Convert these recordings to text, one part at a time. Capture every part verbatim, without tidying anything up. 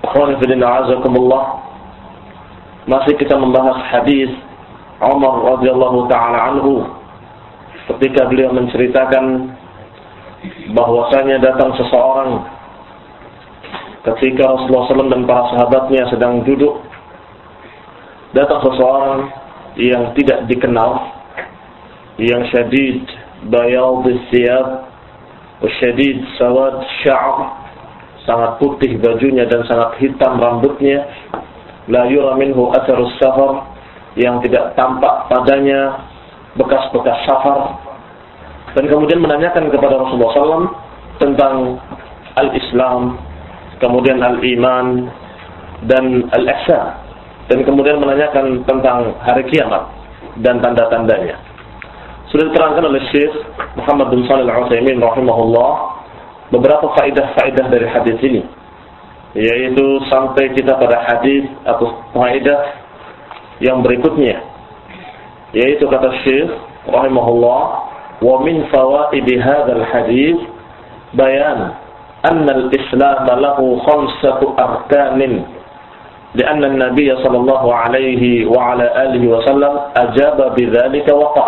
Ikhwani fillah, a'azakumullah. Masih kita membahas hadis Umar radhiyallahu taala anhu ketika beliau menceritakan bahwasanya datang seseorang ketika Rasulullah sallallahu alaihi wasallam dan para sahabatnya sedang duduk. Datang seseorang yang tidak dikenal, yang syadid bayad as-siyab wa syadid sawad sya'r, sangat putih bajunya dan sangat hitam rambutnya, la yura minhu atharus safar, yang tidak tampak padanya bekas-bekas safar. Dan kemudian menanyakan kepada Rasulullah sallallahu alaihi wasallam tentang al-Islam, kemudian al-iman dan al-ihsan, dan kemudian menanyakan tentang hari kiamat dan tanda-tandanya. Sudah diterangkan oleh Syekh Muhammad bin Shalih Al-Utsaimin rahimahullah beberapa faedah-faedah dari hadis ini, yaitu sampai kita pada hadis atau faedah yang berikutnya, yaitu kata Syekh rahimahullah, wa min fawaid hadzal hadis bayan anna al-islam lahu khamsatu arkanin لأن النبي صلى الله عليه وعلى آله وسلم أجاب بذلك وقال.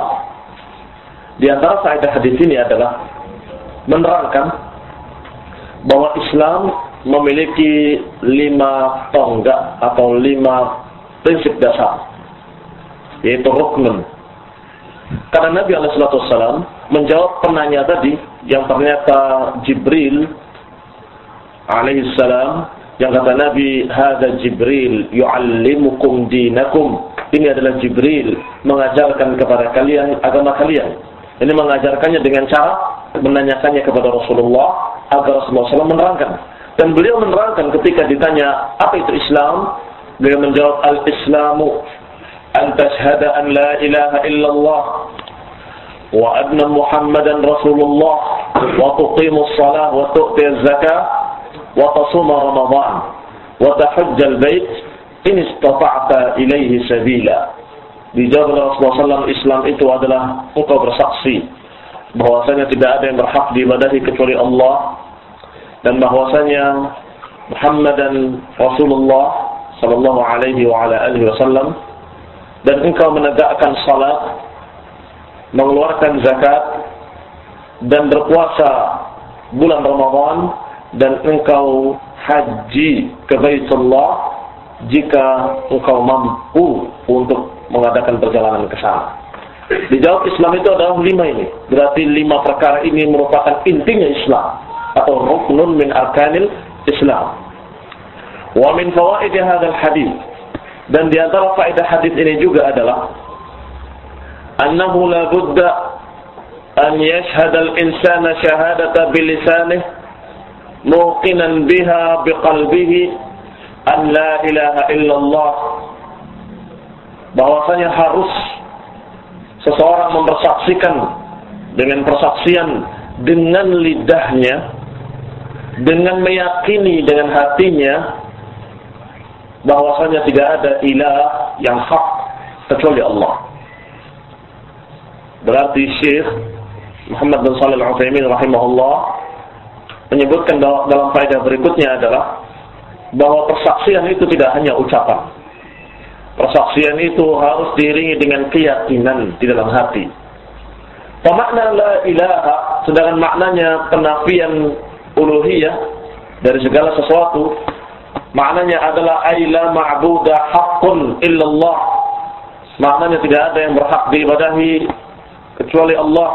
Di antara faedah hadis ini adalah menerangkan bahwa Islam memiliki lima tonggak atau lima prinsip dasar, yaitu rukun. Karena Nabi alaihi wasallam menjawab penanya tadi yang ternyata Jibril alaihi salam, yang kata Nabi, hadza Jibril yu'allimukum dinakum. Ini adalah Jibril mengajarkan kepada kalian agama kalian. Ini mengajarkannya dengan cara menanyakannya kepada Rasulullah agar Rasulullah sallallahu alaihi wasallam menerangkan. Dan beliau menerangkan ketika ditanya apa itu Islam, beliau menjawab, al-Islamu an tashhada an la ilaha illallah wa anna Muhammadan Rasulullah wa tuqimus salah wa tu'tiyaz zakah wa tasuma Ramadan wa tahajjal bait in istata'ta ilaihi sabila. Dijawab oleh Rasulullah sallallahu alaihi wasallam, Islam itu adalah engkau bersaksi bahwasanya tidak ada yang berhak diibadahi kecuali Allah, dan bahwasanya Muhammad dan Rasulullah sallallahu alaihi wa ala alihi wasallam, dan engkau menegakkan salat, mengeluarkan zakat, dan berpuasa bulan Ramadan, dan engkau haji ke Baitullah jika engkau mampu untuk mengadakan perjalanan ke sana. Dijawab Islam itu adalah lima ini. Berarti lima perkara ini merupakan intinya Islam atau ruknun min arkanil Islam. Wa min fawaid hadzal hadis, dan di antara faedah hadis ini juga adalah annahu la budda an yashhada al-insana shahadata bi lisanihi muqinan biha biqalbihi an la ilaha illallah, bahwasanya harus seseorang mempersaksikan dengan persaksian dengan lidahnya, dengan meyakini dengan hatinya bahwasanya tidak ada ilah yang hak kecuali Allah. Berarti Syekh Muhammad bin Shalih Al-Utsaimin rahimahullah menyebutkan dalam faedah berikutnya adalah bahwa persaksian itu tidak hanya ucapan. Persaksian itu harus diiringi dengan keyakinan di dalam hati. Pemakna la ilaha, sedangkan maknanya penafian uluhiyah dari segala sesuatu, maknanya adalah aila ma'buda haqqun illallah. Maknanya tidak ada yang berhak diibadahi kecuali Allah.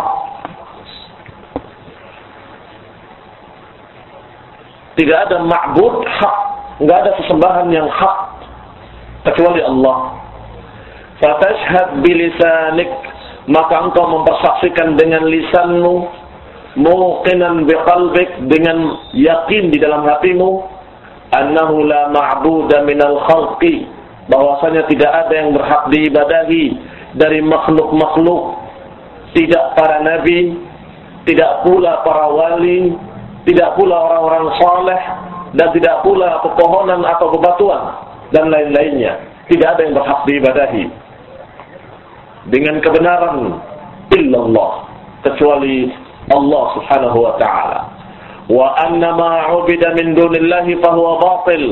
Tidak ada ma'bud hak, enggak ada sesembahan yang hak kecuali Allah. Fatashhad bilisanik, maka engkau mempersaksikan dengan lisanmu, muqinan biqalbik, dengan yakin di dalam hatimu, annahu la ma'buda minal khalqi, bahwasanya tidak ada yang berhak diibadahi dari makhluk-makhluk, tidak para nabi, tidak pula para wali, tidak pula orang-orang saleh, dan tidak pula pepohonan atau bebatuan dan lain-lainnya. Tidak ada yang berhak diibadahi dengan kebenaran illallah, kecuali Allah subhanahu wa ta'ala. Wa anna ma 'ubida min dunillahi fahuwa batil,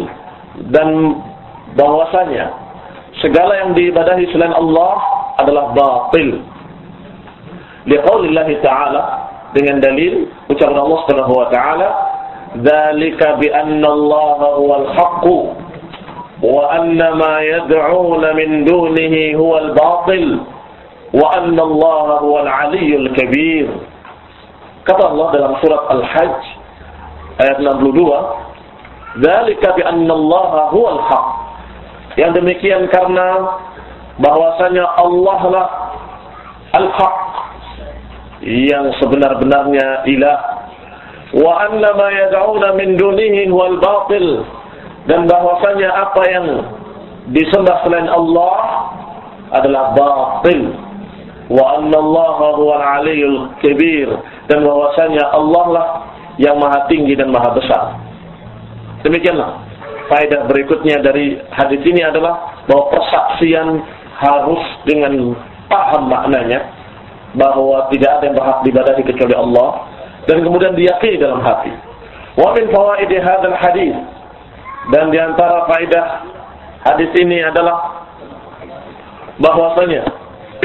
dan bahwasanya segala yang diibadahi selain Allah adalah batil. Liqaulillahi ta'ala, dengan dalil ucapan Allah Subhanahu wa ta'ala, dzalika bi anna Allaha huwal haqqu wa anna ma yad'una min dunihi huwal batil wa anna Allaha huwal 'aliyyul kabir. Kata Allah dalam surat Al-Hajj ayat enam puluh dua, dzalika bi anna Allaha huwal haqq. Yang demikian karena bahwasanya Allah lah al-haq, yang sebenar-benarnya ilah, wa anna ma yad'una min dunihi huwal batil, dan bahwasanya apa yang disembah selain Allah adalah batil, wa anna Allaha huwal 'aliyyul kabir, dan bahwasanya Allah lah yang maha tinggi dan maha besar. Demikianlah faedah berikutnya dari hadis ini adalah bahwa persaksian harus dengan paham maknanya, bahwa tidak ada yang berhak diibadahi kecuali Allah, dan kemudian diyakini dalam hati. Wa min fawaidi hadzal hadis, dan di antara faedah hadis ini adalah bahwasanya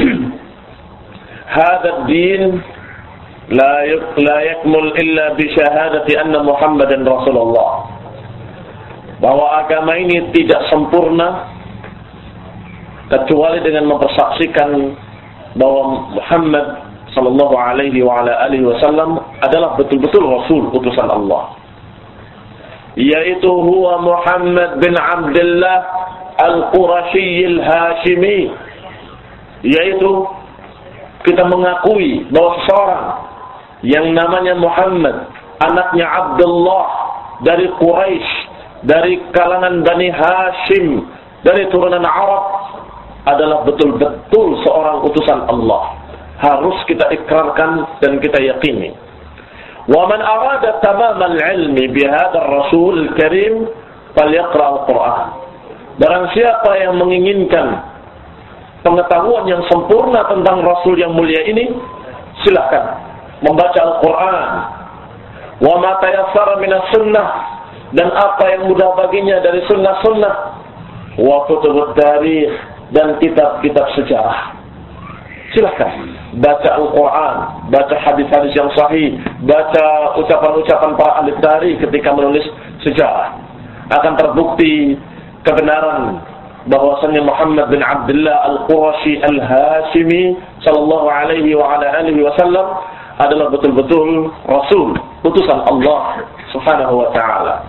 hadzal din la la yakmul illa bi syahadati anna Muhammadan Rasulullah. Bahwa agama ini tidak sempurna kecuali dengan mempersaksikan bahwa Muhammad sallallahu alaihi wa ala alihi wasallam adalah betul-betul rasul utusan Allah, yaitu huwa Muhammad bin Abdullah al-Qurashi al-Hashimi, yaitu kita mengakui bahwa seseorang yang namanya Muhammad, anaknya Abdullah dari Quraisy, dari kalangan Bani Hashim, dari turunan Arab, adalah betul-betul seorang utusan Allah. Harus kita ikrarkan dan kita yakini. Wa man arada tamamal ilmi bihadzal rasul karim falyaqra al-Qur'an. Barang siapa yang menginginkan pengetahuan yang sempurna tentang rasul yang mulia ini, silakan membaca Al-Qur'an. Wa ma tayassara minas sunnah, dan apa yang mudah baginya dari sunnah-sunnah. Wa kutubut tarikh, dan kitab-kitab sejarah. Silahkan baca Al-Quran, baca hadis-hadis yang sahih, baca ucapan-ucapan para ahli tarikh ketika menulis sejarah. Akan terbukti kebenaran bahwasanya Muhammad bin Abdullah al-Qurashi al-Hashimi sallallahu alaihi wa ala alihi wasallam adalah betul-betul rasul, utusan Allah subhanahu wa ta'ala.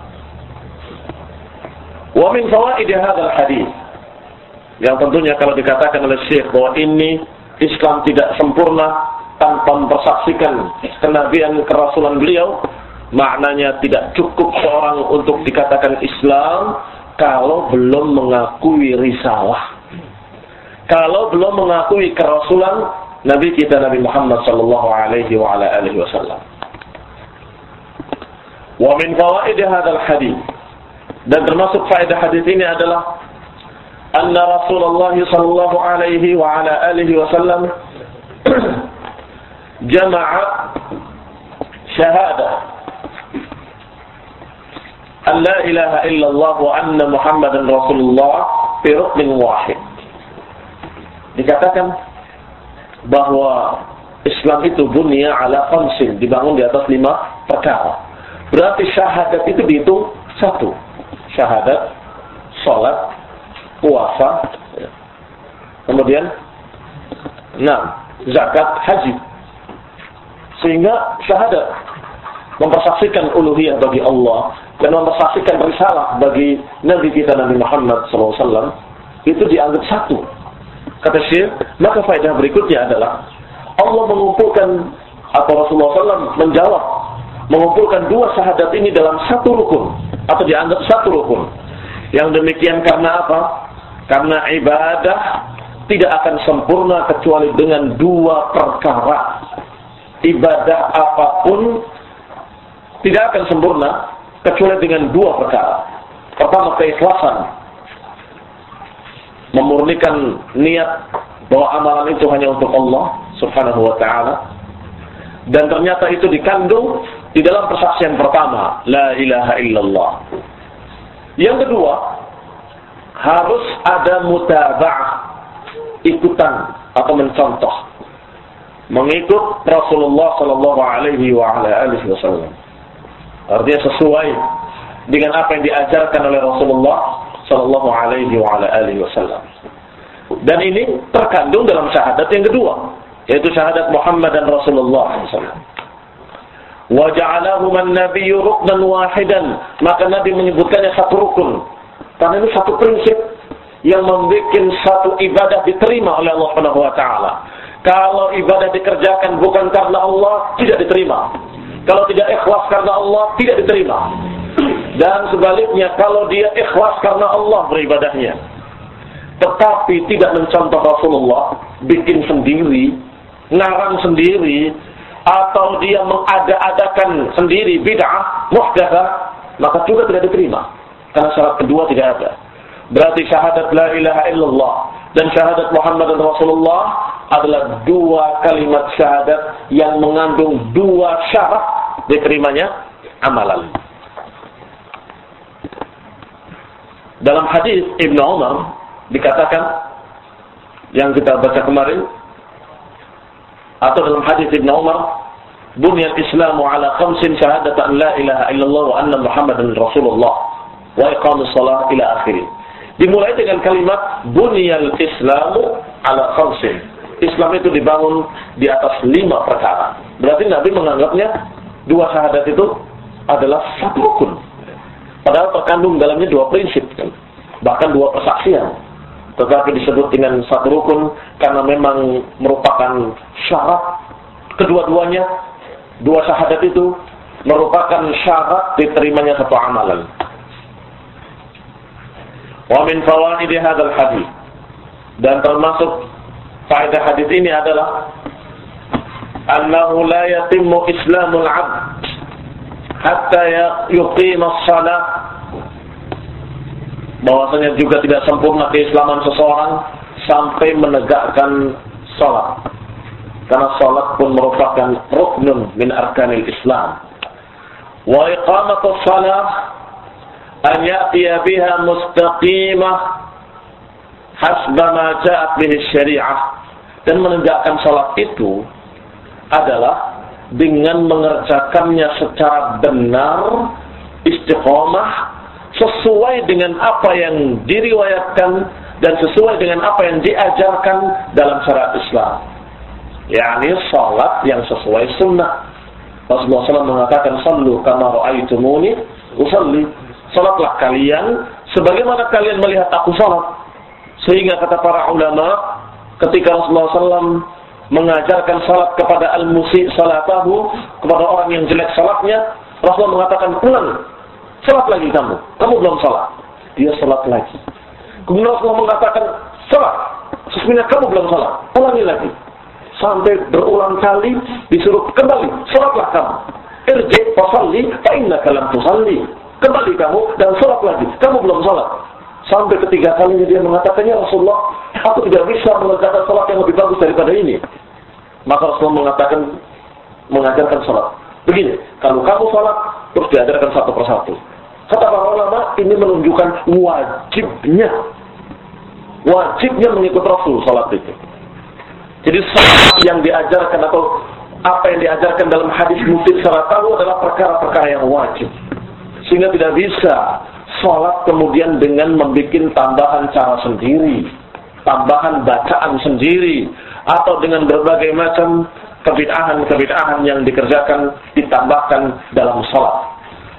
Wa min fawaid hadzal hadis, yang tentunya kalau dikatakan oleh Syekh bahwa ini Islam tidak sempurna tanpa mempersaksikan kenabian kerasulan beliau, maknanya tidak cukup seorang untuk dikatakan Islam kalau belum mengakui risalah, kalau belum mengakui kerasulan Nabi kita Nabi Muhammad sallallahu alaihi wa ala alihi wasallam. Wa min fawaid hadzal hadis, dan termasuk faedah hadis ini adalah anna Rasulullah sallallahu alaihi wa ala alihi wasallam jama'a syahadah an la ilaha illallah wa anna Muhammadan Rasulullah fi ruknin wahid. Dikatakan bahwa Islam itu bunya ala khamsin, dibangun di atas lima perkara. Berarti syahadat itu dihitung satu. Syahadat, salat, puasa, kemudian enam, zakat, haji. Sehingga syahadat mempersaksikan uluhiyah bagi Allah dan mempersaksikan risalah bagi Nabi kita Nabi Muhammad sallallahu alaihi wasallam itu dianggap satu. Kata Syekh, maka faedah berikutnya adalah Allah mengumpulkan atau Rasulullah sallallahu alaihi wasallam menjawab mengumpulkan dua syahadat ini dalam satu rukun atau dianggap satu rukun. Yang demikian karena apa? Karena ibadah tidak akan sempurna kecuali dengan dua perkara. Ibadah apapun tidak akan sempurna kecuali dengan dua perkara. Pertama, keikhlasan, memurnikan niat bahwa amalan itu hanya untuk Allah subhanahu wa ta'ala, dan ternyata itu dikandung di dalam persaksian pertama, la ilaha illallah. Yang kedua, harus ada mutaba'ah, ikutan atau mencontoh, mengikut Rasulullah sallallahu alaihi wa ala alihi wasallam. Artinya sesuai dengan apa yang diajarkan oleh Rasulullah sallallahu alaihi wa ala alihi wasallam. Dan ini terkandung dalam syahadat yang kedua, yaitu syahadat Muhammad dan Rasulullah sallallahu alaihi wasallam. Wa ja'alahum an-nabiyyu ruknan wahidan, maka Nabi menyebutkannya satu rukun. Karena ini satu prinsip yang membuat satu ibadah diterima oleh Allah Subhanahu wa taala. Kalau ibadah dikerjakan bukan karena Allah, tidak diterima. Kalau tidak ikhlas karena Allah, tidak diterima. Dan sebaliknya, kalau dia ikhlas karena Allah beribadahnya, tetapi tidak mencontoh Rasulullah, bikin sendiri, ngarang sendiri, atau dia mengada-adakan sendiri bid'ah, muhdatsah, maka juga tidak diterima. Karena syarat kedua tidak ada. Berarti syahadat la ilaha illallah dan syahadat Muhammad Rasulullah adalah dua kalimat syahadat yang mengandung dua syarat diterimanya amalan. Dalam hadis Ibnu Umar dikatakan, yang kita baca kemarin, atau dalam hadis Ibnu Umar, bunyal Islamu ala khamsin syahadatan la ilaha illallah wa anna Muhammadan Rasulullah wa iqamus shalah ila akhirih. Dimulai dengan kalimat bunyal Islamu ala khamsin. Islam itu dibangun di atas lima perkara. Berarti Nabi menganggapnya dua syahadat itu adalah satu rukun. Padahal terkandung dalamnya dua prinsip, kan? Bahkan dua persaksian. Tetapi disebut dengan satu rukun karena memang merupakan syarat kedua-duanya. Dua syahadat itu merupakan syarat diterimanya satu amalan. Wa min fawaid hadzal hadis, dan termasuk faedah hadis ini adalah annahu la yatimmu islamul 'abd hatta yuqima as-shalah, bahwasanya juga tidak sempurna keislaman seseorang sampai menegakkan salat. Karena salat pun merupakan ruknun min arkanil Islam. Wa iqamatus shalah an ya'tiya biha mustaqimah hasba ma ja'at bihi syari'ah. Dan menegakkan salat itu adalah dengan mengerjakannya secara benar, istiqomah, sesuai dengan apa yang diriwayatkan dan sesuai dengan apa yang diajarkan dalam syariat Islam. yakni salat yang sesuai sunnah. Rasulullah shallallahu alaihi wasallam mengatakan, "Sallu kama ra'aitumuni usalli." Salatlah kalian sebagaimana kalian melihat aku salat. Sehingga kata para ulama, ketika Rasulullah shallallahu alaihi wasallam mengajarkan salat kepada al-musi' salatahu, kepada orang yang jelek salatnya, Rasulullah mengatakan, "Ulang, salat lagi kamu. Kamu belum salat." Dia salat lagi. Kemudian Rasulullah mengatakan, "Salat. Sesungguhnya kamu belum salat. Ulangi lagi." Sampai berulang kali disuruh kembali, salatlah kamu. Irji' fasalli fa innaka lam tusalli. Kembali kamu dan salat lagi. Kamu belum salat. Sampai ketiga kalinya dia mengatakannya, "Rasulullah, aku tidak bisa mengerjakan salat yang lebih bagus daripada ini." Maka Rasulullah mengatakan, mengajarkan salat. Begini, kalau kamu salat, terus diajarkan satu persatu. Kata para ulama, ini menunjukkan wajibnya. Wajibnya mengikut Rasul salat itu. Jadi salat yang diajarkan atau apa yang diajarkan dalam hadis musid salatahu adalah perkara-perkara yang wajib. Sehingga tidak bisa salat kemudian dengan membuat tambahan cara sendiri, tambahan bacaan sendiri, atau dengan berbagai macam kebid'ahan-kebid'ahan yang dikerjakan ditambahkan dalam salat.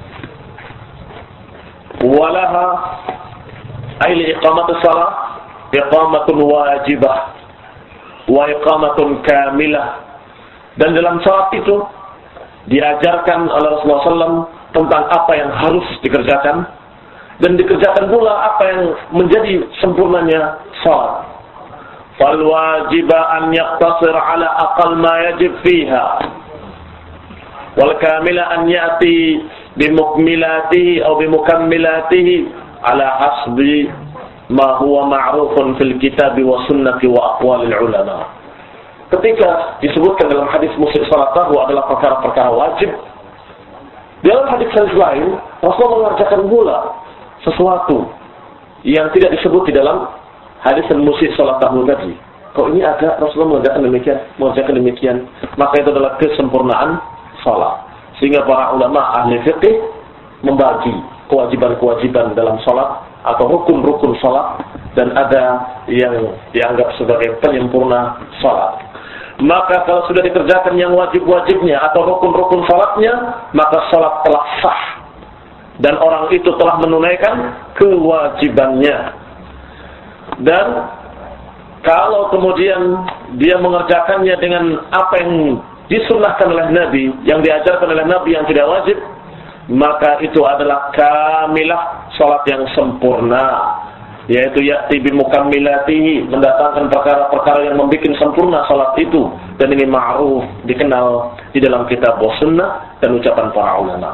Walaha aili iqamatus salat iqamatun wajibah wa iqamatun kamilah. Dan dalam salat itu diajarkan oleh Rasulullah shallallahu alaihi wasallam tentang apa yang harus dikerjakan dan dikerjakan pula apa yang menjadi sempurnanya salat. Fal wajiba an yaqtasir ala aqall ma yajib fiha wal kamila an ya'ti bimukmilatihi atau bimukammilatihi ala hasbi ma huwa ma'rufun fil kitab wa sunnati wa aqwalil ulama. Ketika disebutkan dalam hadis musid salatahu adalah perkara-perkara wajib, dalam hadis lain Rasulullah mengerjakan pula sesuatu yang tidak disebut di dalam hadis al-musyi' salatahu tadi. Kok ini ada Rasulullah mengajarkan demikian, mengajarkan demikian, maka itu adalah kesempurnaan salat. Sehingga para ulama ahli fiqih membagi kewajiban-kewajiban dalam salat atau rukun-rukun salat, dan ada yang dianggap sebagai penyempurna salat. Maka kalau sudah dikerjakan yang wajib-wajibnya atau rukun-rukun salatnya, maka salat telah sah dan orang itu telah menunaikan kewajibannya. Dan kalau kemudian dia mengerjakannya dengan apa yang disunnahkan oleh Nabi, yang diajarkan oleh Nabi yang tidak wajib, maka itu adalah kamilah salat yang sempurna, yaitu ya'ti bi mukammilatihi, mendatangkan perkara-perkara yang membuat sempurna salat itu. Dan ini ma'ruf, dikenal di dalam kitab wa sunnah dan ucapan para ulama.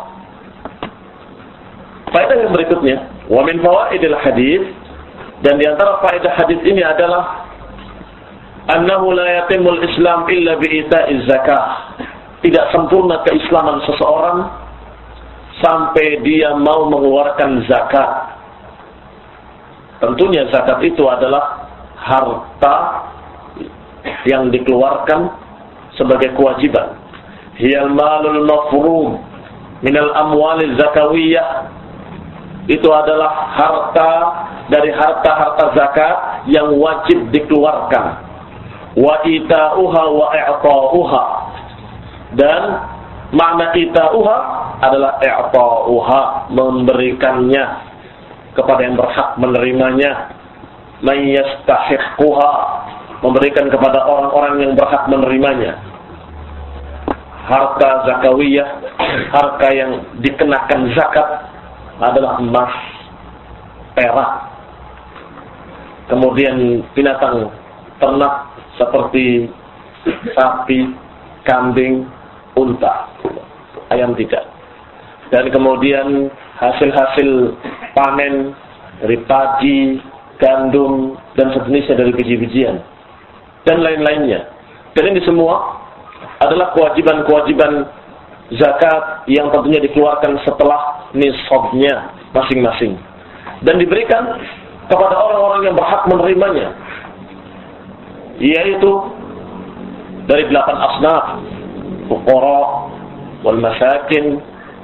Faedah yang berikutnya, wa min fawaidil hadis, dan di antara faedah hadis ini adalah annahu la yatimul Islam illa bi ita'iz zakah. Tidak sempurna keislaman seseorang sampai dia mau mengeluarkan zakat. Tentunya zakat itu adalah harta yang dikeluarkan sebagai kewajiban. Hiyal malul mafrum minal amwaliz zakawiyah. Itu adalah harta dari harta-harta zakat yang wajib dikeluarkan. Wa ita'uha wa i'ta'uha. Dan makna ita'uha adalah i'ta'uha, memberikannya kepada yang berhak menerimanya. Man yastahiqquha, memberikan kepada orang-orang yang berhak menerimanya. Harta zakawiyah, harta yang dikenakan zakat adalah emas, perak, kemudian binatang ternak seperti sapi, kambing, unta, ayam tidak. Dan kemudian hasil-hasil panen dari padi, gandum, dan sejenisnya dari biji-bijian, dan lain-lainnya. Dan ini semua adalah kewajiban-kewajiban zakat yang tentunya dikeluarkan setelah nisabnya masing-masing. Dan diberikan kepada orang-orang yang berhak menerimanya, yaitu dari delapan asnaf, fuqara wal masakin,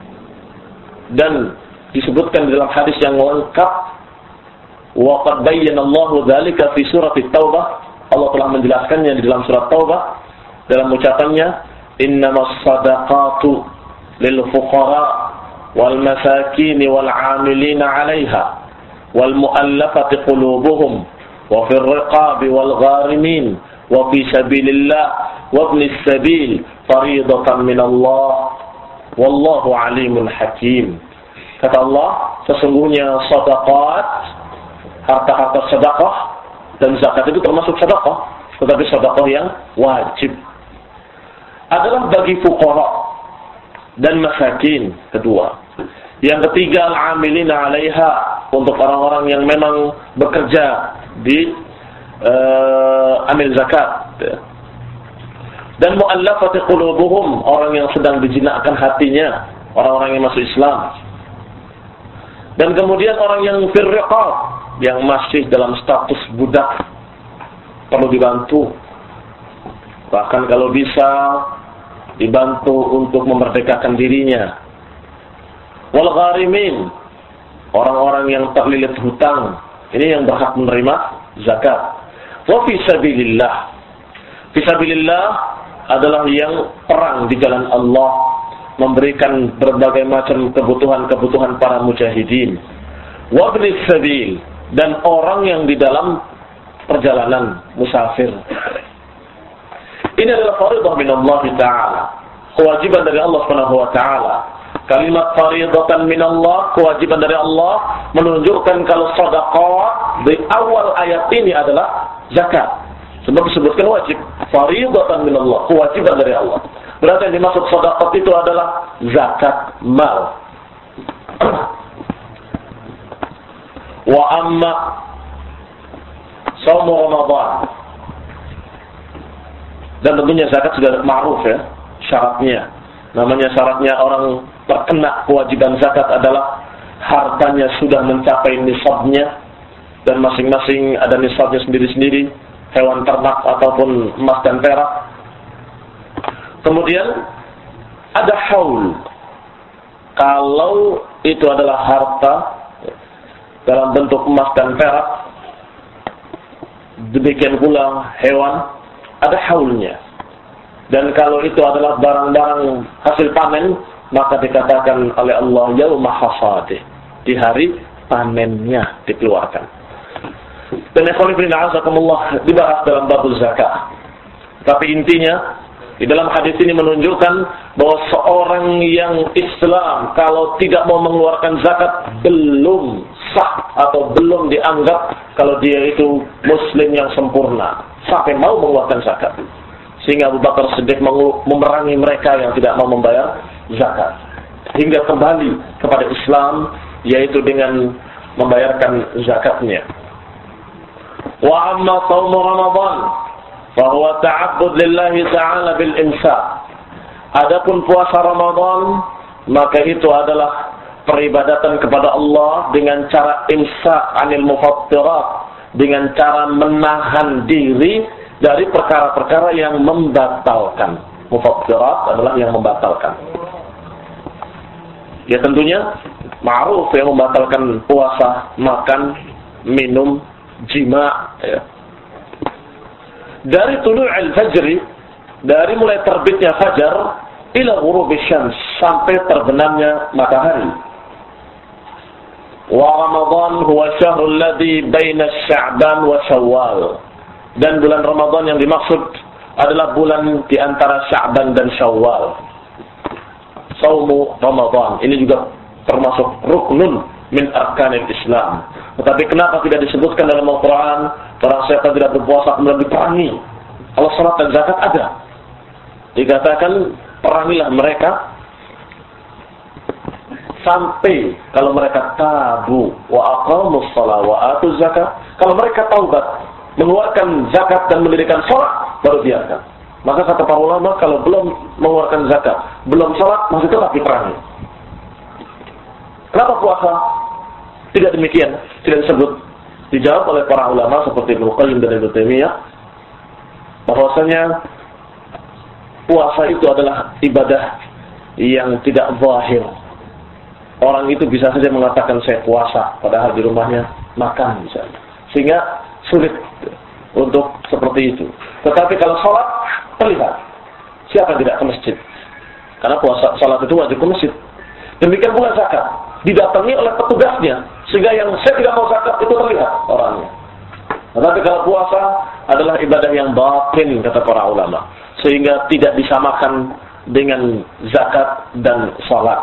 dan disebutkan di dalam hadis yang lengkap, wa qad bayyana Allahu dzalika fi surah At-Taubah. Allah telah menjelaskannya di dalam surat Taubah dalam ucapannya, innamas sadaqatu lil fuqara wal masakin wal 'amilina 'alaiha wal mu'allafati qulubuhum wa fir riqabi wal gharimin wa fi sabilillah wa ibnis sabil fariidatan min Allah wallahu 'alimun hakim. Kata Allah, sesungguhnya sedekah, harta-harta sedekah, dan zakat itu termasuk sedekah, tetapi sedekah yang wajib adalah bagi fuqara dan masakin, kedua. Yang ketiga, al-amilina 'alaiha, untuk orang-orang yang memang bekerja di uh, amil zakat. Dan mu'allafati qulubuhum, orang yang sedang dijinakkan hatinya, orang-orang yang masuk Islam. Dan kemudian orang yang fir riqab, yang masih dalam status budak, perlu dibantu. Bahkan kalau bisa dibantu untuk memerdekakan dirinya. Wal gharimin, orang-orang yang terlilit hutang, ini yang berhak menerima zakat. Wa fi sabilillah, fi sabilillah adalah yang perang di jalan Allah, memberikan berbagai macam kebutuhan-kebutuhan para mujahidin. Wa ibnis sabil, dan orang yang di dalam perjalanan musafir. Ini adalah fariidah min Allah Ta'ala, kewajiban dari Allah Subhanahu wa Ta'ala. Kalimat fariidatan min Allah, kewajiban dari Allah, menunjukkan kalau sedekah di awal ayat ini adalah zakat. Sebab disebutkan wajib, fariidatan min Allah, kewajiban dari Allah. Berarti yang dimaksud sedekah itu adalah zakat mal. Wa amma shaum Ramadan, dan tentunya zakat sudah ma'ruf ya syaratnya. Namanya syaratnya orang terkena kewajiban zakat adalah hartanya sudah mencapai nisabnya, dan masing-masing ada nisabnya sendiri-sendiri, hewan ternak ataupun emas dan perak. Kemudian ada haul. Kalau itu adalah harta dalam bentuk emas dan perak, demikian pula hewan, ada haulnya. Dan kalau itu adalah barang-barang hasil panen, maka dikatakan oleh Allah yauma hasadih, di hari panennya dikeluarkan. Dan ikhwan fillah azakumullah dibahas dalam bab zakat. Tapi intinya di dalam hadis ini menunjukkan bahwa seorang yang Islam kalau tidak mau mengeluarkan zakat belum sah atau belum dianggap kalau dia itu muslim yang sempurna sampai mau mengeluarkan zakat. Sehingga Abu Bakar Siddiq memerangi mereka yang tidak mau membayar zakat hingga kembali kepada Islam, yaitu dengan membayarkan zakatnya. Wa amma shaum Ramadan bahwa ta'abbud lillahi ta'ala bil imsak. Adapun puasa Ramadan, maka itu adalah peribadatan kepada Allah dengan cara imsak anil mufattirat, dengan cara menahan diri dari perkara-perkara yang membatalkan. Mufattirat adalah yang membatalkan. Ya tentunya ma'ruf yang membatalkan puasa, makan, minum, jima, ya. Dari tulu' al-fajri, dari mulai terbitnya fajar ila ghurub syams, sampai terbenamnya matahari. Wa Ramadan huwa syahrul ladzi baina Sya'ban wa Syawal. Dan bulan Ramadan yang dimaksud adalah bulan di antara Sya'ban dan Syawal. Saumu Ramadan ini juga termasuk ruknun min arkanil Islam. Tetapi kenapa tidak disebutkan dalam Al-Quran? Orang siapa tidak berpuasa kemudian diperangi. Kalau salat dan zakat ada. Dikatakan perangilah mereka sampai kalau mereka tabu wa aqamus shalah wa atuz zakat. Kalau mereka taubat, mengeluarkan zakat dan mendirikan salat, baru biarkan. Maka kata para ulama, kalau belum mengeluarkan zakat, belum salat, masih tetap diperangi. Kenapa puasa tidak demikian? Tidak disebut. Dijawab oleh para ulama seperti Ibnu Qayyim dan Ibnu Taimiyah bahwasanya puasa itu adalah ibadah yang tidak zahir. Orang itu bisa saja mengatakan saya puasa, padahal di rumahnya makan misalnya. Sehingga sulit untuk seperti itu. Tetapi kalau sholat terlihat. Siapa tidak ke masjid? Karena puasa sholat itu wajib ke masjid. Demikian pula zakat, didatangi oleh petugasnya, sehingga yang saya tidak mau zakat itu terlihat orangnya. Tetapi kalau puasa adalah ibadah yang batin, kata para ulama, sehingga tidak disamakan dengan zakat dan salat.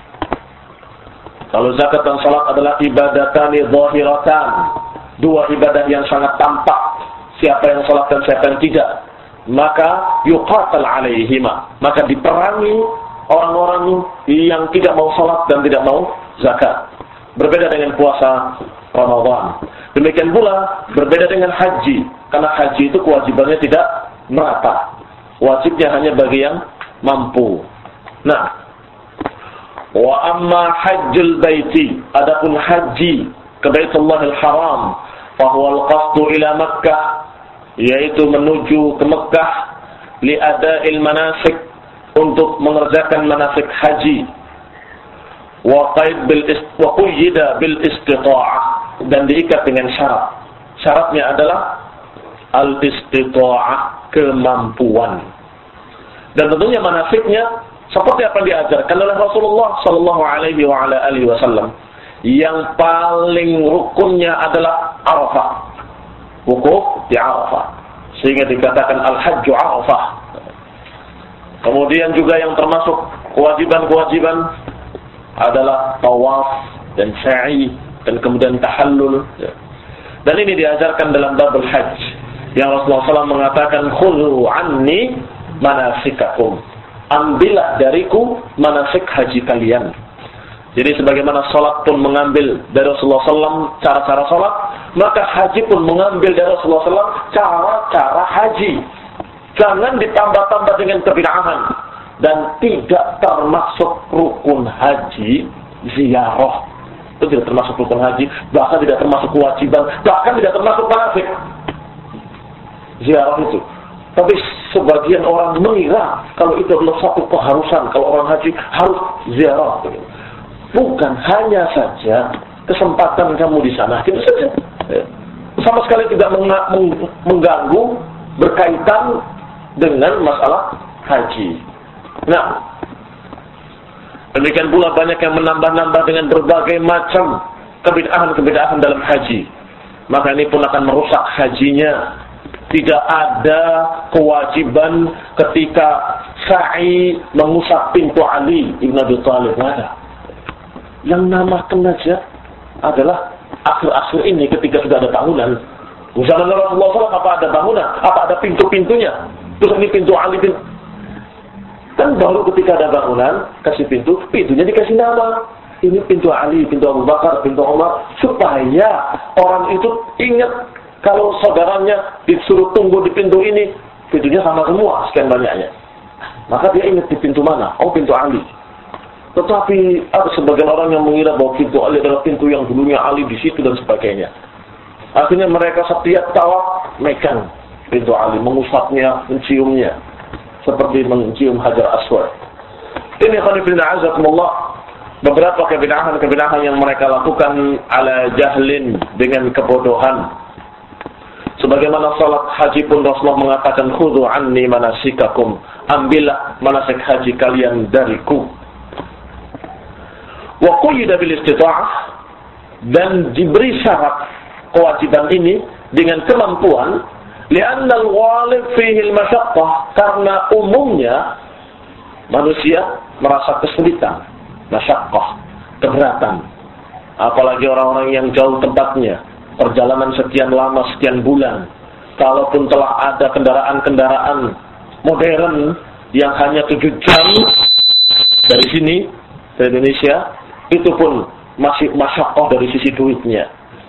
Kalau zakat dan salat adalah ibadatani zahiratan, dua ibadah yang sangat tampak, siapa yang salat dan siapa yang tidak, maka yuqatal alaihima, maka diperangi orang-orang yang tidak mau salat dan tidak mau zakat. Berbeda dengan puasa Ramadan. Demikian pula berbeda dengan haji, karena haji itu kewajibannya tidak merata. Wajibnya hanya bagi yang mampu. Nah, wa amma hajjul baiti, adapun haji ke Baitullahil Haram, fa huwa al-qasdu ila Makkah, yaitu menuju ke Mekah li ada'il manasik, untuk mengerjakan manasik haji. Wa qaid bil wa qayyida bil istita'ah, dan diikat dengan syarat. Syaratnya adalah al istita'ah, kemampuan. Dan tentunya manasiknya seperti apa diajarkan oleh Rasulullah sallallahu alaihi wa ala alihi wasallam. Yang paling rukunnya adalah Arafah. Wukuf di Arafah. Sehingga dikatakan al-hajju Arafah. Kemudian juga yang termasuk kewajiban-kewajiban adalah tawaf dan sa'i dan kemudian tahallul. Dan ini diajarkan dalam babul hajj. Yang Rasulullah shallallahu alaihi wasallam mengatakan, khudhu anni manasikakum. Ambillah dariku manasik haji kalian. Jadi sebagaimana salat pun mengambil dari Rasulullah shallallahu alaihi wasallam cara-cara salat, maka haji pun mengambil dari Rasulullah shallallahu alaihi wasallam cara-cara haji. Jangan ditambah-tambah dengan kebid'ahan. Dan tidak termasuk rukun haji ziarah. Itu tidak termasuk rukun haji, bahkan tidak termasuk kewajiban, bahkan tidak termasuk manasik ziarah itu. Tapi sebagian orang mengira kalau itu adalah satu keharusan, kalau orang haji harus ziarah. Bukan, hanya saja kesempatan kamu di sana, itu saja. Sama sekali tidak mengganggu berkaitan dengan masalah haji. Nah, demikian pula banyak yang menambah-nambah dengan berbagai macam kebid'ahan-kebid'ahan dalam haji. Maka ini pun akan merusak hajinya. Tidak ada kewajiban ketika sa'i mengusap pintu Ali Ibn Abi Thalib. Ada. Yang namakan aja adalah akhir-akhir ini ketika sudah ada bangunan. Zaman Rasulullah shallallahu alaihi wasallam apa ada bangunan? Apa ada pintu-pintunya? Terus ini pintu Ali bin. Kan baru ketika ada bangunan, kasih pintu, pintunya dikasih nama. Ini pintu Ali, pintu Abu Bakar, pintu Umar. Supaya orang itu ingat kalau saudaranya disuruh tunggu di pintu ini, pintunya sama semua, sekian banyaknya. Maka dia ingat di pintu mana? Oh, pintu Ali. Tetapi ada sebagian orang yang mengira bahwa pintu Ali adalah pintu yang dulunya Ali di situ dan sebagainya. Akhirnya mereka setiap tawaf megang pintu Ali, mengusapnya, menciumnya, seperti mencium Hajar Aswad. Ini khonifillah azakumullah, beberapa kebid'ahan-kebid'ahan yang mereka lakukan ala jahlin, dengan kebodohan. Sebagaimana salat haji pun Rasulullah mengatakan, khudhu anni manasikakum, ambillah manasik haji kalian dariku. Wa quyida bil istita'ah, dan diberi syarat kewajiban ini dengan kemampuan, li'anna al-ghalib fihi al-masyaqqah, karena umumnya manusia merasa kesulitan, masyaqqah, keberatan. Apalagi orang-orang yang jauh tempatnya, perjalanan sekian lama, sekian bulan. Kalaupun telah ada kendaraan-kendaraan modern yang hanya tujuh jam dari sini, dari Indonesia, itu pun masih masyaqqah dari sisi duitnya,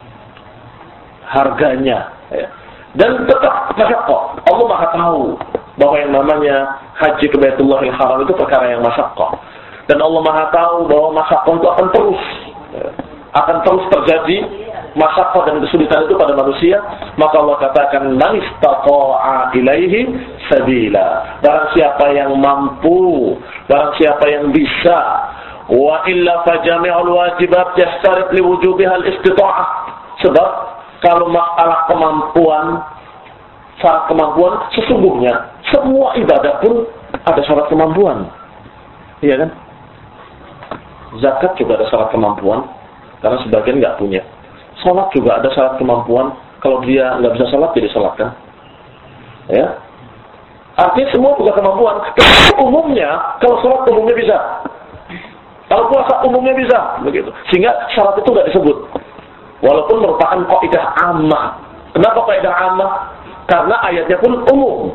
harganya, ya. Dan tetap masyaqqah. Allah Maha tahu bahwa yang namanya haji ke Baitullahil Haram itu perkara yang masyaqqah. Dan Allah Maha tahu bahwa masyaqqah itu akan terus, ya, akan terus terjadi masyaqqah dan kesulitan itu pada manusia. Maka Allah katakan, man istata'a ilaihi sabila, barang siapa yang mampu, barang siapa yang bisa. Wa illa fa jami'ul wajibat yastarid li wujubiha al-istita'ah. Sebab kalau masalah kemampuan, syarat kemampuan, sesungguhnya semua ibadah pun ada syarat kemampuan. Iya kan? Zakat juga ada syarat kemampuan, karena sebagian nggak punya. Salat juga ada syarat kemampuan, kalau dia nggak bisa salat, jadi salat kan? Ya. Artinya semua juga kemampuan. Tapi umumnya, kalau salat umumnya bisa. Kalau puasa umumnya bisa, begitu. Sehingga syarat itu nggak disebut. Walaupun merupakan kaidah ammah. Kenapa kaidah ammah? Karena ayatnya pun umum.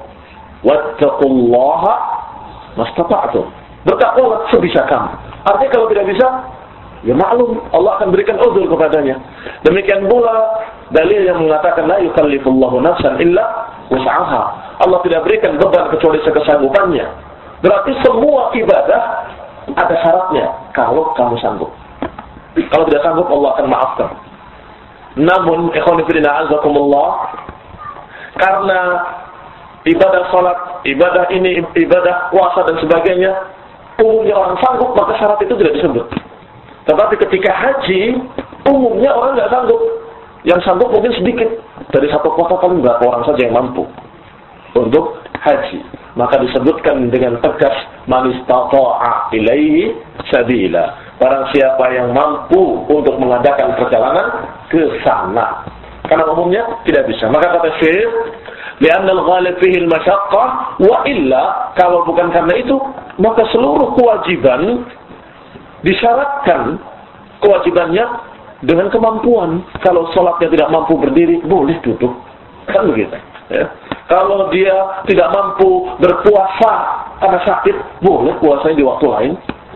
Wattaqullaha mastata'tum. Bertakwalah sebisa kamu. Artinya kalau tidak bisa, ya maklum, Allah akan berikan uzur kepadanya. Demikian pula dalil yang mengatakan la yukallifullahu nafsan illa wus'aha. Allah tidak berikan beban kecuali sekesanggupannya. Berarti semua ibadah ada syaratnya kalau kamu sanggup. Kalau tidak sanggup, Allah akan maafkan. Namun, ikhwan fillah azakumullah, karena ibadah salat, ibadah ini, ibadah puasa dan sebagainya, umumnya orang sanggup, maka syarat itu tidak disebut. Tetapi ketika haji, umumnya orang tidak sanggup. Yang sanggup mungkin sedikit. Dari satu kota paling berapa orang saja yang mampu untuk haji. Maka disebutkan dengan tegas, man istata'a ilaihi sabila. Barang siapa yang mampu untuk mengadakan perjalanan ke sana. Karena umumnya tidak bisa. Maka kata Syekh, li'anna al-ghalib fihi al-masyaqqah wa illa, kalau bukan karena itu, maka seluruh kewajiban disyaratkan kewajibannya dengan kemampuan. Kalau sholatnya tidak mampu berdiri, boleh duduk. Kan begitu. Ya. Kalau dia tidak mampu berpuasa karena sakit, boleh puasanya di waktu lain.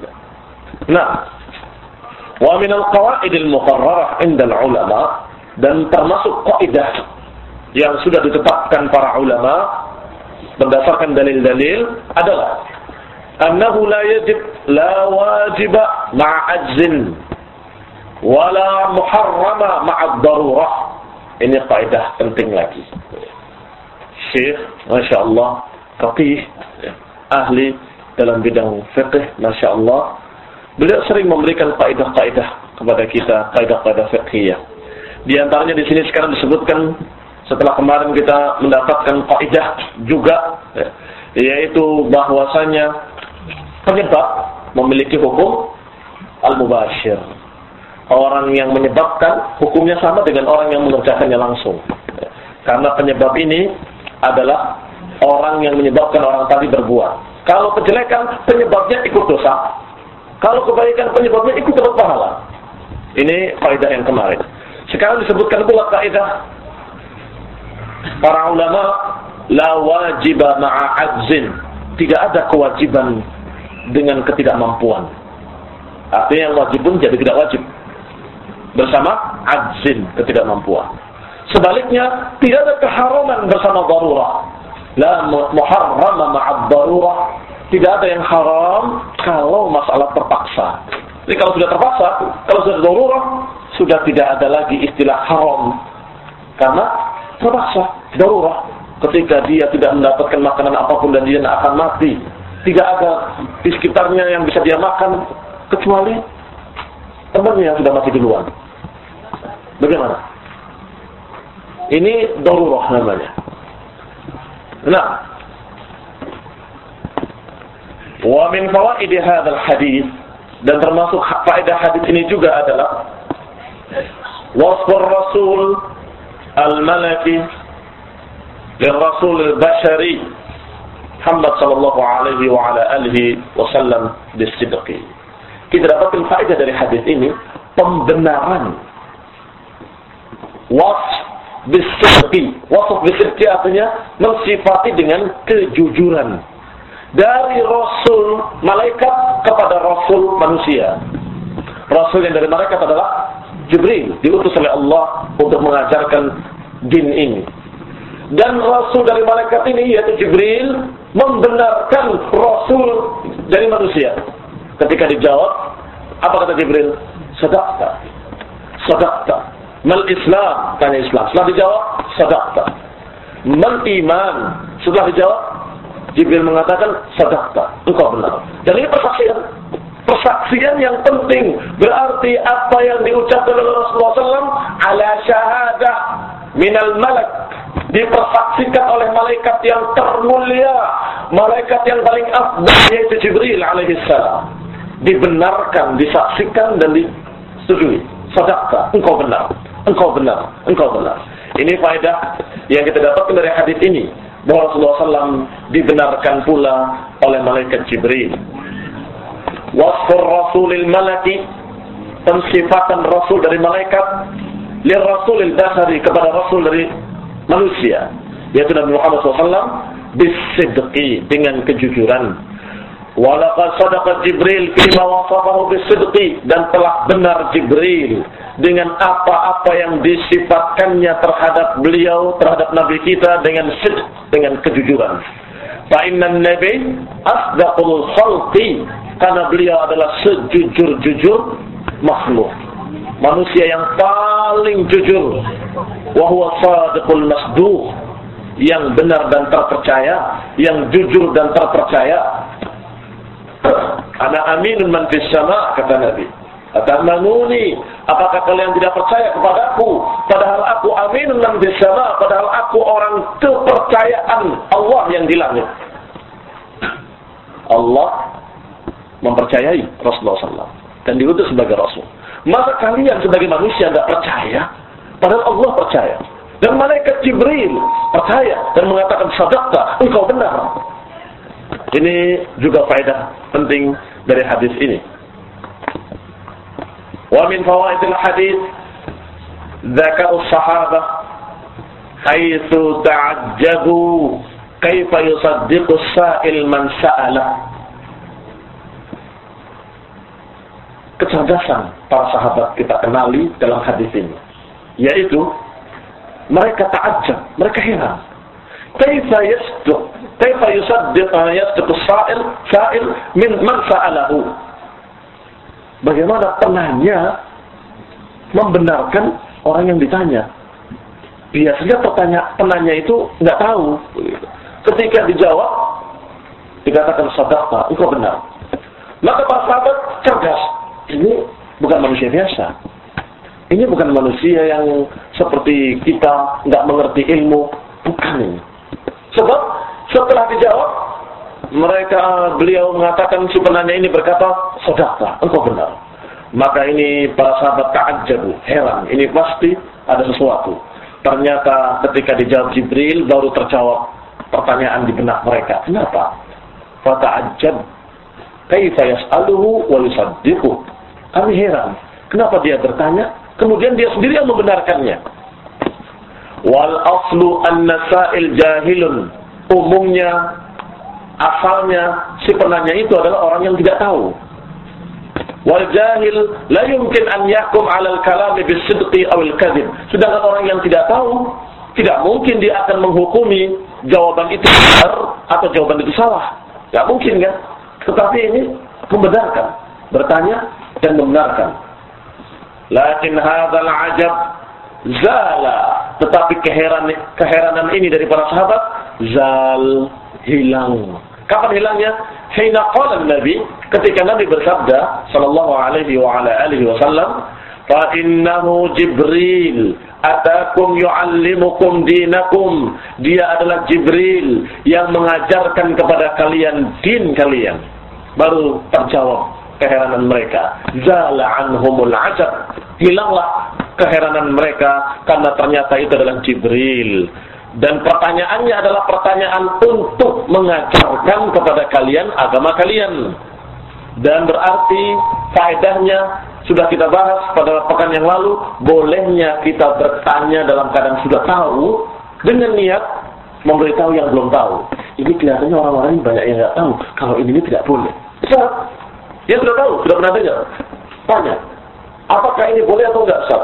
Nah, wa min al-qawaid al-muqarrarah 'inda al-ulama, dan termasuk kaidah yang sudah ditetapkan para ulama berdasarkan dalil-dalil adalah annahu la yajib la wajiba ma'a ajzin wala muharrama ma'ad darurah. Ini kaidah penting lagi. Syekh, Masya Allah, faqih, ahli dalam bidang fiqh, Masya Allah. Beliau sering memberikan kaidah-kaidah kepada kita, kaidah-kaidah fiqhiyah. Di antaranya di sini sekarang disebutkan, setelah kemarin kita mendapatkan kaidah juga, yaitu bahwasanya penyebab memiliki hukum al-mubashir. Orang yang menyebabkan hukumnya sama dengan orang yang mengerjakannya langsung. Karena penyebab ini adalah orang yang menyebabkan orang tadi berbuat. Kalau kejelekan, penyebabnya ikut dosa. Kalau kebaikan, penyebabnya ikut dapat pahala. Ini kaidah yang kemarin. Sekarang disebutkan pula kaidah para ulama, la wajiba ma'a ajzin. Tidak ada kewajiban dengan ketidakmampuan. Artinya yang wajib pun jadi tidak wajib bersama ajzin, ketidakmampuan. Sebaliknya, tidak ada keharaman bersama darurah. La muharrama ma'ad darurah. Tidak ada yang haram kalau masalah terpaksa. Jadi kalau sudah terpaksa, kalau sudah darurah, sudah tidak ada lagi istilah haram. Karena terpaksa, darurah. Ketika dia tidak mendapatkan makanan apapun dan dia akan mati, tidak ada di sekitarnya yang bisa dia makan kecuali temannya yang sudah mati duluan. Bagaimana? Ini darurah namanya. Nah, wa min fawaid hadzal hadis, dan termasuk faedah hadis ini juga adalah wasfur rasul al-malaki lirrasul al-bashari Muhammad sallallahu alaihi wa ala alihi wasallam bisidqi. Kita dapatkan faedah dari hadis ini pembenaran wasf bisidqi. Wasf bisidqi artinya mensifati dengan kejujuran dari rasul malaikat kepada rasul manusia. Rasul yang dari malaikat adalah Jibril, diutus oleh Allah untuk mengajarkan din ini. Dan rasul dari malaikat ini yaitu Jibril membenarkan rasul dari manusia. Ketika dijawab, apa kata Jibril? Sadaqta. Sadaqta. Mal Islam, tanya Islam. Setelah dijawab, sadaqta. Mal iman. Setelah dijawab, Jibril mengatakan sadaqta. Engkau benar. Dan ini persaksian. Persaksian yang penting. Berarti apa yang diucapkan oleh Rasulullah shallallahu alaihi wasallam ala syahadah minal malak, dipersaksikan oleh malaikat yang termulia, malaikat yang paling afdal yaitu Jibril alaihi salam. Dibenarkan, disaksikan dan disetujui. Sadaqta, engkau benar. Engkau benar. Engkau benar. Ini faedah yang kita dapatkan dari hadis ini, bahwa Rasulullah shallallahu alaihi wasallam dibenarkan pula oleh malaikat Jibril. Wasfur rasulil malaki, pensifatan rasul dari malaikat lir rasulil basari, kepada rasul dari manusia, yaitu Nabi Muhammad shallallahu alaihi wasallam bisidqi, dengan kejujuran. Walaqad sadaqa Jibril fima wasafahu bisidqi, dan telah benar Jibril dengan apa-apa yang disifatkannya terhadap beliau, terhadap Nabi kita dengan sidq, dengan kejujuran. Fa innan nabi asdaqul khalqi, karena beliau adalah sejujur-jujur makhluk, manusia yang paling jujur. Wa huwa shadiqul masduq, yang benar dan terpercaya, yang jujur dan terpercaya. Ana aminun man fis sama, kata Nabi. Atamanuni, apakah kalian tidak percaya kepadaku, padahal aku aminun man fis sama, padahal aku orang kepercayaan Allah yang di langit. Allah mempercayai Rasulullah shallallahu alaihi wasallam dan diutus sebagai Rasul. Masa kalian sebagai manusia tidak percaya, padahal Allah percaya. Dan malaikat Jibril percaya dan mengatakan sadaqta, engkau benar. Ini juga faedah penting dari hadis ini. Wa min fawaidil hadis dzaka'us sahabah haitsu ta'ajjabu kaifa yusaddiqu as-sa'il man sa'ala. Kecerdasan para sahabat kita kenali dalam hadis ini, yaitu mereka ta'ajjab, mereka heran. Kaifa yasduq, kaifa yusaddiq yasduq as-sa'il sa'il min man sa'alahu. Bagaimana penanya membenarkan orang yang ditanya. Biasanya pertanya, penanya itu nggak tahu. Ketika dijawab, dikatakan sadaqta, engkau benar. Maka para sahabat cerdas. Ini bukan manusia biasa. Ini bukan manusia yang seperti kita nggak mengerti ilmu. Bukan ini. Sebab setelah dijawab, mereka beliau mengatakan si penanya ini berkata sadaqta, engkau benar. Maka ini para sahabat ta'ajjabu, heran. Ini pasti ada sesuatu. Ternyata ketika dijawab Jibril baru terjawab pertanyaan di benak mereka. Kenapa? Fata'ajjab kaifa yas'aluhu wa yusaddiquh. Kami heran. Kenapa dia bertanya, kemudian dia sendiri yang membenarkannya. Wal aslu anna sa'il jahilun. Umumnya, asalnya si penanya itu adalah orang yang tidak tahu. Wal jahil la yumkin an yahkum 'ala al-kalami bis-sidqi aw al-kadhib. Sedangkan orang yang tidak tahu, tidak mungkin dia akan menghukumi jawaban itu benar atau jawaban itu salah. Tidak mungkin kan? Tetapi ini membenarkan, bertanya dan membenarkan. Lakin hadzal 'ajab zala, tetapi keheranan keheranan ini dari para sahabat zal, hilang. Kapan hilangnya? Hina qala Nabi, ketika Nabi bersabda sallallahu alaihi wa ala alihi wasallam, fa innahu Jibril atakum yuallimukum dinakum. Dia adalah Jibril yang mengajarkan kepada kalian din kalian. Baru terjawab keheranan mereka. Zala anhumul ajab. Hilanglah keheranan mereka karena ternyata itu adalah Jibril. Dan pertanyaannya adalah pertanyaan untuk mengajarkan kepada kalian agama kalian. Dan berarti faedahnya sudah kita bahas pada pekan yang lalu, bolehnya kita bertanya dalam keadaan sudah tahu dengan niat memberitahu yang belum tahu. Ini kelihatannya orang-orang banyak yang nggak tahu kalau ini, ini tidak boleh. Ustaz, dia sudah tahu, sudah pernah dengar. Tanya, apakah ini boleh atau enggak, Ustaz?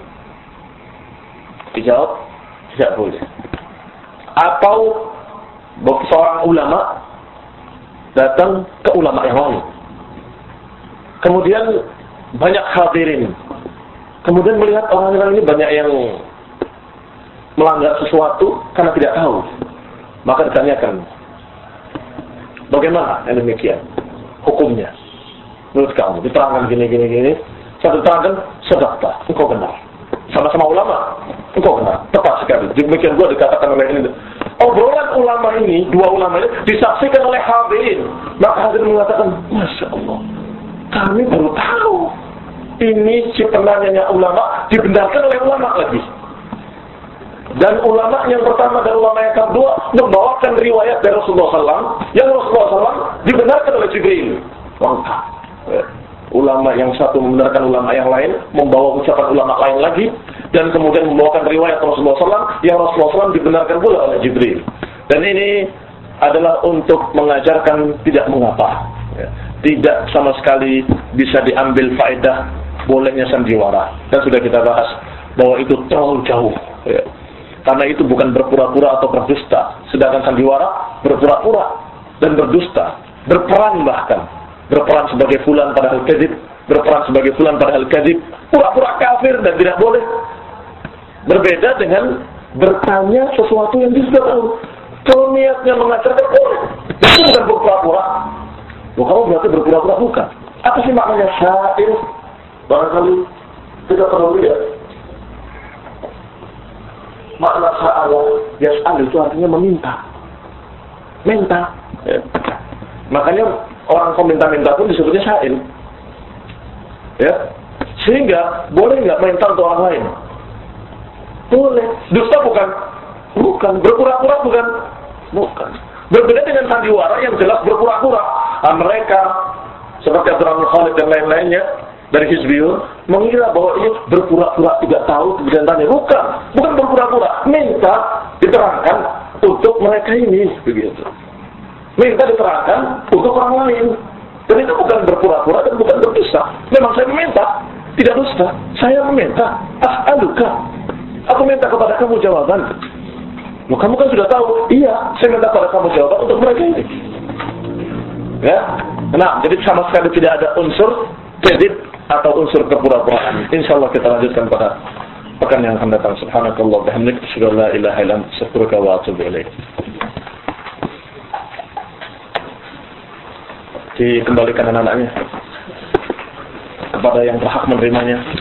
Dijawab, tidak boleh. Atau seorang ulama datang ke ulama yang lain. Kemudian banyak hadirin. Kemudian melihat orang-orang ini banyak yang melanggar sesuatu karena tidak tahu. Maka ditanyakan, bagaimana yang demikian? Hukumnya menurut kamu? Diterangkan gini-gini gini. Satu terangkan, sadaqta, engkau benar. Sama-sama ulama, engkau benar, tepat sekali. Demikian juga dikatakan oleh ini. Obrolan ulama ini, dua ulama ini disaksikan oleh hadirin. Maka hadirin mengatakan, Masya Allah, kami baru tahu ini si penanyanya ulama dibenarkan oleh ulama lagi. Dan ulama yang pertama dan ulama yang kedua membawakan riwayat dari Rasulullah shallallahu alaihi wasallam yang Rasulullah shallallahu alaihi wasallam dibenarkan oleh Jibril. Lengkap. Ulama yang satu membenarkan ulama yang lain, membawa ucapan ulama lain lagi, dan kemudian membawakan riwayat Rasulullah shallallahu alaihi wasallam yang Rasulullah shallallahu alaihi wasallam dibenarkan pula oleh Jibril. Dan ini adalah untuk mengajarkan tidak mengapa, ya. Tidak sama sekali bisa diambil faedah bolehnya sandiwara. Dan sudah kita bahas bahwa itu terlalu jauh, ya. Karena itu bukan berpura-pura atau berdusta. Sedangkan sandiwara berpura-pura dan berdusta, berperan bahkan. Berperan sebagai fulan padahal kadzib, berperan sebagai fulan padahal kadzib, pura-pura kafir dan tidak boleh. Berbeda dengan bertanya sesuatu yang dia sudah tahu. Kalau niatnya mengajarkan boleh, itu bukan berpura-pura. Loh, kamu berarti berpura-pura bukan? Apa sih maknanya syair? Barangkali tidak pernah lihat. Makna sa'ala yas'al itu artinya meminta. Minta. Ya. Makanya orang kau minta-minta pun disebutnya sa'il. Ya. Sehingga boleh nggak minta untuk orang lain? Boleh. Dusta bukan? Bukan. Berpura-pura bukan? Bukan. Berbeda dengan sandiwara yang jelas berpura-pura. Nah, mereka seperti Abdurrahman Khalid dan lain-lainnya dari Hizbiyun mengira bahwa ini berpura-pura tidak tahu kemudian tanya. Bukan. Bukan berpura-pura. Minta diterangkan untuk mereka ini. Begitu. Minta diterangkan untuk orang lain. Dan itu bukan berpura-pura dan bukan berdusta. Memang saya meminta, tidak dusta. Saya meminta, as'aluka. Aku minta kepada kamu jawaban. Loh, kamu kan sudah tahu. Iya, saya minta kepada kamu jawaban untuk mereka ini. Ya. Nah, jadi sama sekali tidak ada unsur kredit atau unsur kepura-puraan. Insyaallah kita lanjutkan pada pekan yang akan datang. Subhanakallah bihamdika asyhadu an la ilaha illa anta astaghfiruka wa atubu ilaik. Dikembalikan anak-anaknya kepada yang berhak menerimanya.